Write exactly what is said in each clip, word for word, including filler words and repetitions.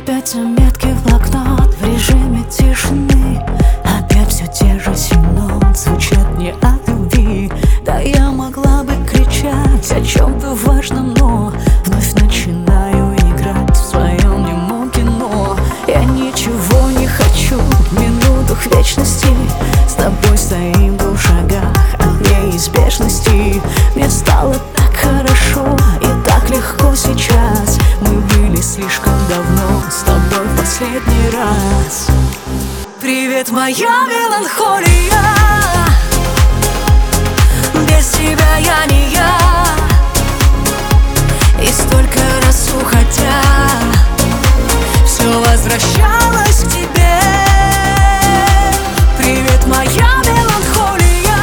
Опять заметки в блокнот в режиме тишины. Опять все те же семь нот звучат не от любви. Да я могла бы кричать о чем-то важном, но вновь начинаю играть в своем немом кино. Я ничего не хочу в минутах вечности. С тобой стоим в двух шагах от неизбежности. Мне стало так хорошо и так легко сейчас. Мы были слишком давно с тобой в последний раз. Привет, моя меланхолия. Без тебя я не я. И столько раз уходя, все возвращалось к тебе. Привет, моя меланхолия.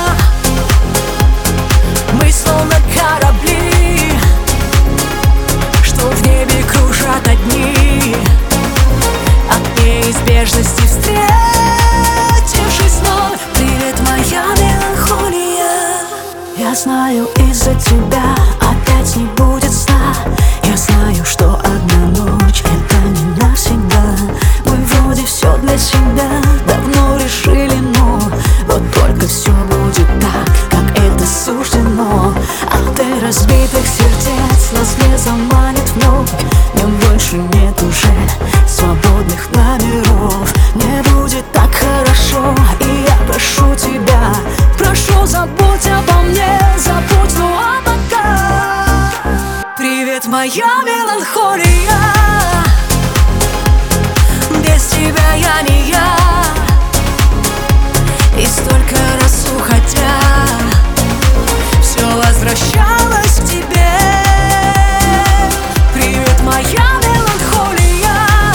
Мы словно корабли, что в небе кружат одни. От неизбежности встретившись вновь. Привет, моя меланхолия. Я знаю, из-за тебя опять не будет сна. Я знаю, что одна ночь — это не навсегда. Мы вроде все для себя давно решили, но вот только все будет так, как это суждено. От разбитых сердец нас не заманит вновь. Мне больше нет уже свободных номеров. Мне будет так хорошо, и я прошу тебя, прошу, забудь обо мне, забудь, ну а пока. Привет, моя меланхолия. Без тебя я не я. И столько раз уходя, все возвращалось к тебе. Привет, моя меланхолия.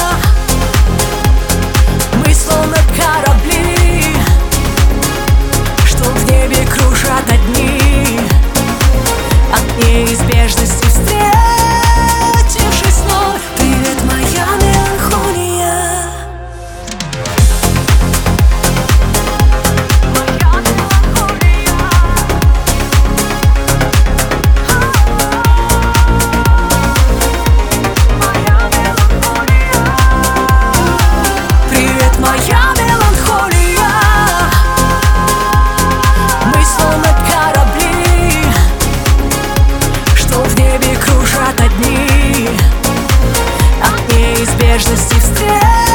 Мы словно корабли, что в небе кружат одни. От неизбежности встретившись вновь. Привет, моя меланхолия. Кружат одни. От неизбежности встреч.